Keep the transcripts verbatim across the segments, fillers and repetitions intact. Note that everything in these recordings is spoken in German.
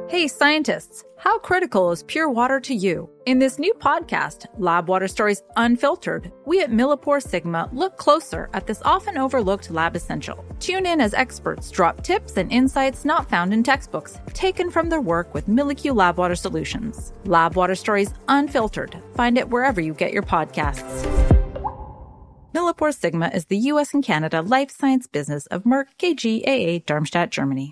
Hey scientists, how critical is pure water to you? In this new podcast, Lab Water Stories Unfiltered, we at Millipore Sigma look closer at this often overlooked lab essential. Tune in as experts drop tips and insights not found in textbooks, taken from their work with MilliQ Lab Water Solutions. Lab Water Stories Unfiltered. Find it wherever you get your podcasts. Millipore Sigma is the U S and Canada life science business of Merck K G A A Darmstadt, Germany.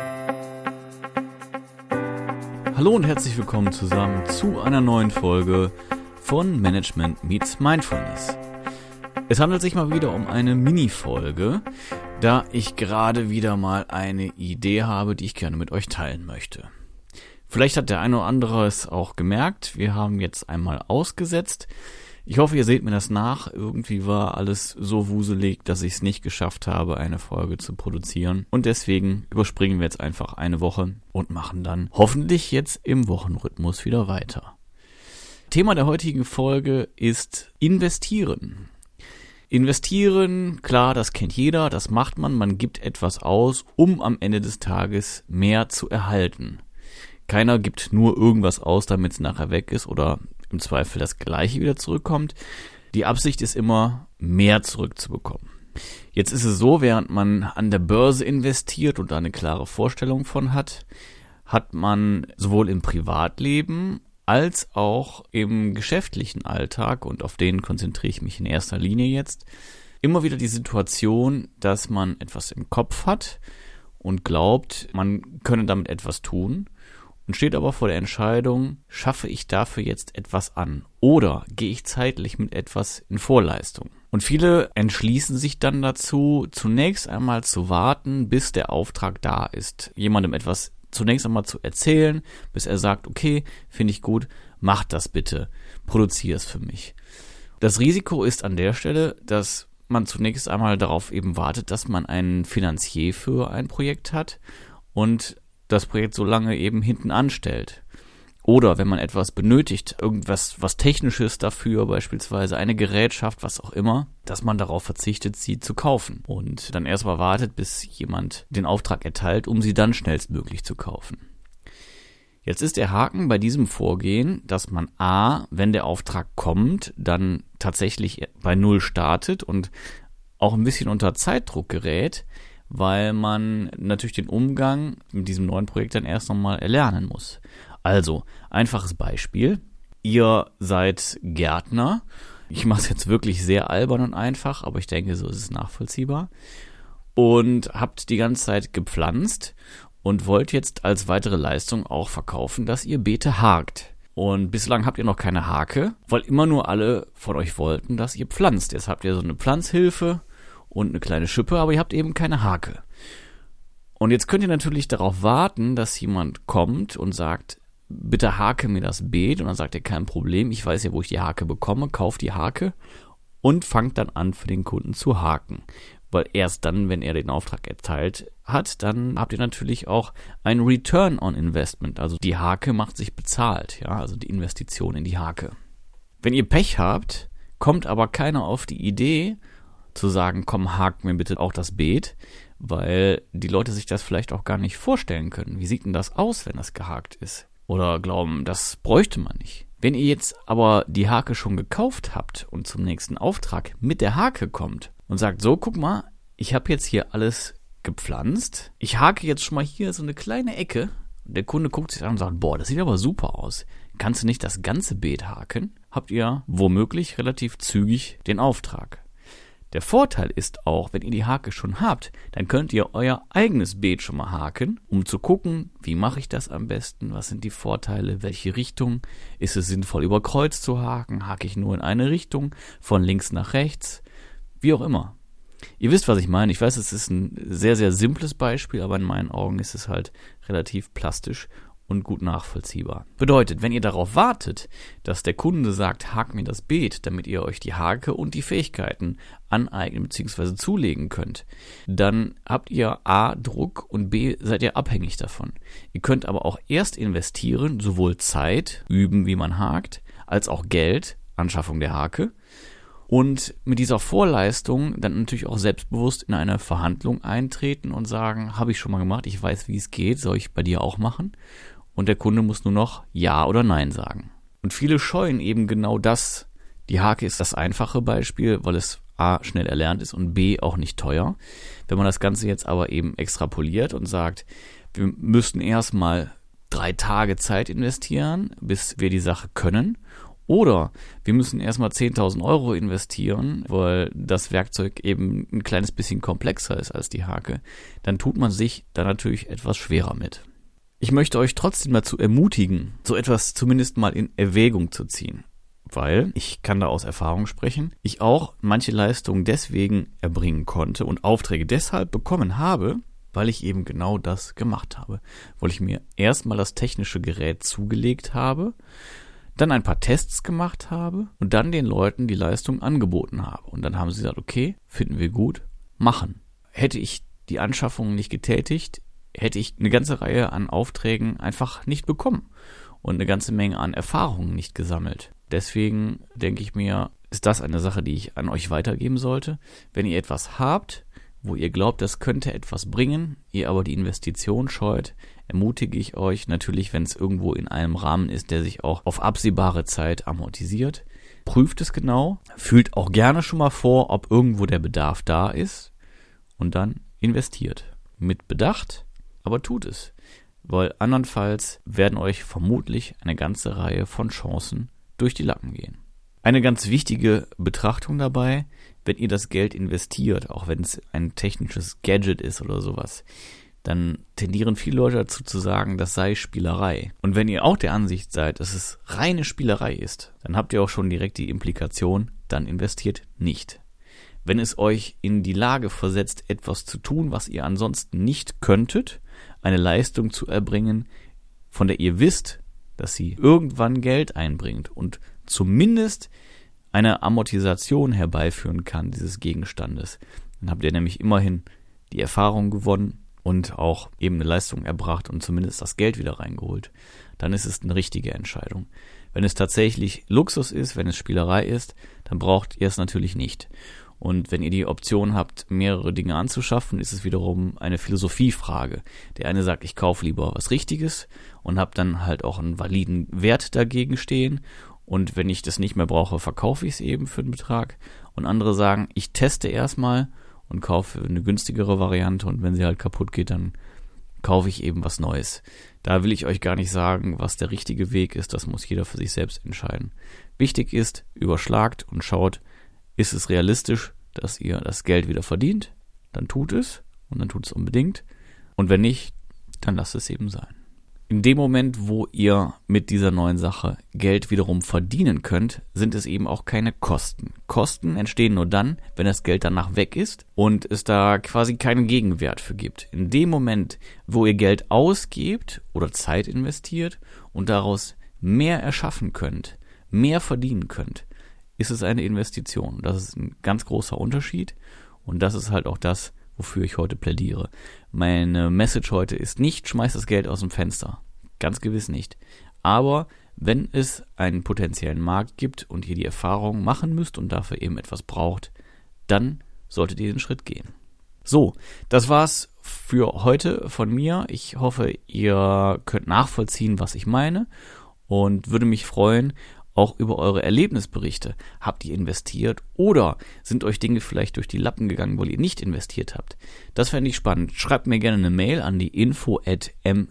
Hallo und herzlich willkommen zusammen zu einer neuen Folge von Management Meets Mindfulness. Es handelt sich mal wieder um eine Mini-Folge, da ich gerade wieder mal eine Idee habe, die ich gerne mit euch teilen möchte. Vielleicht hat der eine oder andere es auch gemerkt, wir haben jetzt einmal ausgesetzt. Ich hoffe, ihr seht mir das nach. Irgendwie war alles so wuselig, dass ich es nicht geschafft habe, eine Folge zu produzieren. Und deswegen überspringen wir jetzt einfach eine Woche und machen dann hoffentlich jetzt im Wochenrhythmus wieder weiter. Thema der heutigen Folge ist Investieren. Investieren, klar, das kennt jeder, das macht man. Man gibt etwas aus, um am Ende des Tages mehr zu erhalten. Keiner gibt nur irgendwas aus, damit es nachher weg ist oder im Zweifel das Gleiche wieder zurückkommt. Die Absicht ist immer, mehr zurückzubekommen. Jetzt ist es so, während man an der Börse investiert und da eine klare Vorstellung von hat, hat man sowohl im Privatleben als auch im geschäftlichen Alltag, und auf den konzentriere ich mich in erster Linie jetzt, immer wieder die Situation, dass man etwas im Kopf hat und glaubt, man könne damit etwas tun. Und steht aber vor der Entscheidung, schaffe ich dafür jetzt etwas an oder gehe ich zeitlich mit etwas in Vorleistung? Und viele entschließen sich dann dazu, zunächst einmal zu warten, bis der Auftrag da ist. Jemandem etwas zunächst einmal zu erzählen, bis er sagt, okay, finde ich gut, mach das bitte, produziere es für mich. Das Risiko ist an der Stelle, dass man zunächst einmal darauf eben wartet, dass man einen Finanzier für ein Projekt hat und das Projekt so lange eben hinten anstellt. Oder wenn man etwas benötigt, irgendwas was Technisches dafür, beispielsweise eine Gerätschaft, was auch immer, dass man darauf verzichtet, sie zu kaufen und dann erstmal wartet, bis jemand den Auftrag erteilt, um sie dann schnellstmöglich zu kaufen. Jetzt ist der Haken bei diesem Vorgehen, dass man a, wenn der Auftrag kommt, dann tatsächlich bei Null startet und auch ein bisschen unter Zeitdruck gerät, weil man natürlich den Umgang mit diesem neuen Projekt dann erst nochmal erlernen muss. Also, einfaches Beispiel. Ihr seid Gärtner. Ich mache es jetzt wirklich sehr albern und einfach, aber ich denke, so ist es nachvollziehbar. Und habt die ganze Zeit gepflanzt und wollt jetzt als weitere Leistung auch verkaufen, dass ihr Beete hakt. Und bislang habt ihr noch keine Hake, weil immer nur alle von euch wollten, dass ihr pflanzt. Jetzt habt ihr so eine Pflanzhilfe und eine kleine Schippe, aber ihr habt eben keine Hake. Und jetzt könnt ihr natürlich darauf warten, dass jemand kommt und sagt, bitte hake mir das Beet. Und dann sagt er, kein Problem, ich weiß ja, wo ich die Hake bekomme, kauft die Hake und fangt dann an, für den Kunden zu haken. Weil erst dann, wenn er den Auftrag erteilt hat, dann habt ihr natürlich auch ein Return on Investment. Also die Hake macht sich bezahlt, ja, also die Investition in die Hake. Wenn ihr Pech habt, kommt aber keiner auf die Idee, zu sagen, komm, hakt mir bitte auch das Beet, weil die Leute sich das vielleicht auch gar nicht vorstellen können. Wie sieht denn das aus, wenn das gehakt ist? Oder glauben, das bräuchte man nicht. Wenn ihr jetzt aber die Hake schon gekauft habt und zum nächsten Auftrag mit der Hake kommt und sagt, so, guck mal, ich habe jetzt hier alles gepflanzt, ich hake jetzt schon mal hier so eine kleine Ecke, und der Kunde guckt sich an und sagt, boah, das sieht aber super aus. Kannst du nicht das ganze Beet haken? Habt ihr womöglich relativ zügig den Auftrag. Der Vorteil ist auch, wenn ihr die Hake schon habt, dann könnt ihr euer eigenes Beet schon mal haken, um zu gucken, wie mache ich das am besten, was sind die Vorteile, welche Richtung, ist es sinnvoll über Kreuz zu haken, hake ich nur in eine Richtung, von links nach rechts, wie auch immer. Ihr wisst, was ich meine. Ich weiß, es ist ein sehr, sehr simples Beispiel, aber in meinen Augen ist es halt relativ plastisch und gut nachvollziehbar. Bedeutet, wenn ihr darauf wartet, dass der Kunde sagt, hakt mir das Beet, damit ihr euch die Hake und die Fähigkeiten aneignen bzw. zulegen könnt, dann habt ihr A, Druck und B, seid ihr abhängig davon. Ihr könnt aber auch erst investieren, sowohl Zeit, üben, wie man hakt, als auch Geld, Anschaffung der Hake, und mit dieser Vorleistung dann natürlich auch selbstbewusst in eine Verhandlung eintreten und sagen, habe ich schon mal gemacht, ich weiß, wie es geht, soll ich bei dir auch machen? und der Kunde muss nur noch Ja oder Nein sagen. Und viele scheuen eben genau das. Die Hake ist das einfache Beispiel, weil es A, schnell erlernt ist und B, auch nicht teuer. Wenn man das Ganze jetzt aber eben extrapoliert und sagt, wir müssten erstmal drei Tage Zeit investieren, bis wir die Sache können, oder wir müssen erstmal zehntausend Euro investieren, weil das Werkzeug eben ein kleines bisschen komplexer ist als die Hake, dann tut man sich da natürlich etwas schwerer mit. Ich möchte euch trotzdem dazu ermutigen, so etwas zumindest mal in Erwägung zu ziehen. Weil, ich kann da aus Erfahrung sprechen, ich auch manche Leistungen deswegen erbringen konnte und Aufträge deshalb bekommen habe, weil ich eben genau das gemacht habe. Weil ich mir erstmal das technische Gerät zugelegt habe, dann ein paar Tests gemacht habe und dann den Leuten die Leistung angeboten habe. Und dann haben sie gesagt, okay, finden wir gut, machen. Hätte ich die Anschaffung nicht getätigt, hätte ich eine ganze Reihe an Aufträgen einfach nicht bekommen und eine ganze Menge an Erfahrungen nicht gesammelt. Deswegen denke ich mir, ist das eine Sache, die ich an euch weitergeben sollte. Wenn ihr etwas habt, wo ihr glaubt, das könnte etwas bringen, ihr aber die Investition scheut, ermutige ich euch natürlich, wenn es irgendwo in einem Rahmen ist, der sich auch auf absehbare Zeit amortisiert. Prüft es genau, fühlt auch gerne schon mal vor, ob irgendwo der Bedarf da ist und dann investiert. Mit Bedacht, aber tut es, weil andernfalls werden euch vermutlich eine ganze Reihe von Chancen durch die Lappen gehen. Eine ganz wichtige Betrachtung dabei, wenn ihr das Geld investiert, auch wenn es ein technisches Gadget ist oder sowas, dann tendieren viele Leute dazu zu sagen, das sei Spielerei. Und wenn ihr auch der Ansicht seid, dass es reine Spielerei ist, dann habt ihr auch schon direkt die Implikation, dann investiert nicht. Wenn es euch in die Lage versetzt, etwas zu tun, was ihr ansonsten nicht könntet, eine Leistung zu erbringen, von der ihr wisst, dass sie irgendwann Geld einbringt und zumindest eine Amortisation herbeiführen kann dieses Gegenstandes. Dann habt ihr nämlich immerhin die Erfahrung gewonnen und auch eben eine Leistung erbracht und zumindest das Geld wieder reingeholt. Dann ist es eine richtige Entscheidung. Wenn es tatsächlich Luxus ist, wenn es Spielerei ist, dann braucht ihr es natürlich nicht. Und wenn ihr die Option habt, mehrere Dinge anzuschaffen, ist es wiederum eine Philosophiefrage. Der eine sagt, ich kaufe lieber was Richtiges und habe dann halt auch einen validen Wert dagegen stehen. Und wenn ich das nicht mehr brauche, verkaufe ich es eben für den Betrag. Und andere sagen, ich teste erstmal und kaufe eine günstigere Variante. Und wenn sie halt kaputt geht, dann kaufe ich eben was Neues. Da will ich euch gar nicht sagen, was der richtige Weg ist. Das muss jeder für sich selbst entscheiden. Wichtig ist, überschlagt und schaut, ist es realistisch, dass ihr das Geld wieder verdient? Dann tut es und dann tut es unbedingt. Und wenn nicht, dann lasst es eben sein. In dem Moment, wo ihr mit dieser neuen Sache Geld wiederum verdienen könnt, sind es eben auch keine Kosten. Kosten entstehen nur dann, wenn das Geld danach weg ist und es da quasi keinen Gegenwert für gibt. In dem Moment, wo ihr Geld ausgebt oder Zeit investiert und daraus mehr erschaffen könnt, mehr verdienen könnt, ist es eine Investition. Das ist ein ganz großer Unterschied und das ist halt auch das, wofür ich heute plädiere. Meine Message heute ist nicht, schmeißt das Geld aus dem Fenster. Ganz gewiss nicht. Aber wenn es einen potenziellen Markt gibt und ihr die Erfahrung machen müsst und dafür eben etwas braucht, dann solltet ihr den Schritt gehen. So, das war's für heute von mir. Ich hoffe, ihr könnt nachvollziehen, was ich meine und würde mich freuen, auch über eure Erlebnisberichte. Habt ihr investiert oder sind euch Dinge vielleicht durch die Lappen gegangen, weil ihr nicht investiert habt? Das fände ich spannend. Schreibt mir gerne eine Mail an die info at m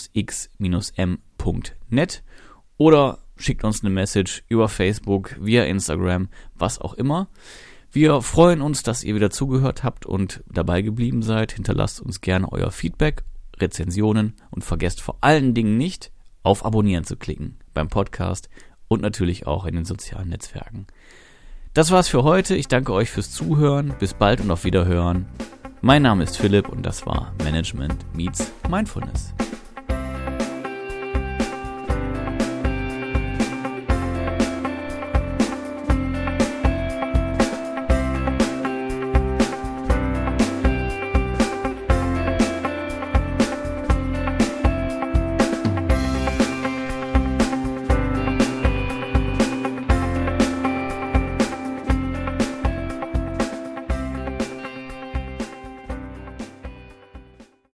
x m punkt net oder schickt uns eine Message über Facebook, via Instagram, was auch immer. Wir freuen uns, dass ihr wieder zugehört habt und dabei geblieben seid. Hinterlasst uns gerne euer Feedback, Rezensionen und vergesst vor allen Dingen nicht, auf Abonnieren zu klicken beim Podcast und natürlich auch in den sozialen Netzwerken. Das war's für heute. Ich danke euch fürs Zuhören. Bis bald und auf Wiederhören. Mein Name ist Philipp und das war Management meets Mindfulness.